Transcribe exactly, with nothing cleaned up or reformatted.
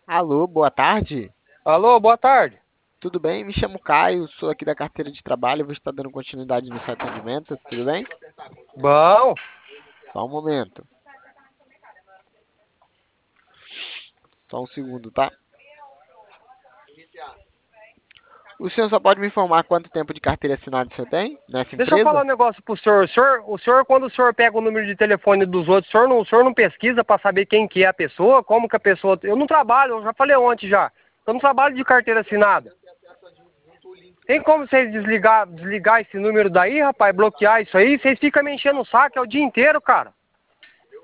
Alô, boa tarde. Alô, boa tarde. Tudo bem? Me chamo Caio, sou aqui da carteira de trabalho. Vou estar dando continuidade no seu atendimento. Tudo bem? Bom, Só um momento. Só um segundo, tá? O senhor só pode me informar quanto tempo de carteira assinada o senhor tem nessa deixa eu falar empresa? um negócio pro senhor. O senhor, o senhor, quando o senhor pega o número de telefone dos outros, o senhor não, o senhor não pesquisa para saber quem que é a pessoa? Como que a pessoa... Eu não trabalho, eu já falei ontem já. Eu não trabalho de carteira assinada. Tem como vocês desligar, desligar esse número daí, rapaz? Bloquear isso aí? Vocês ficam me enchendo o saco é o dia inteiro, cara.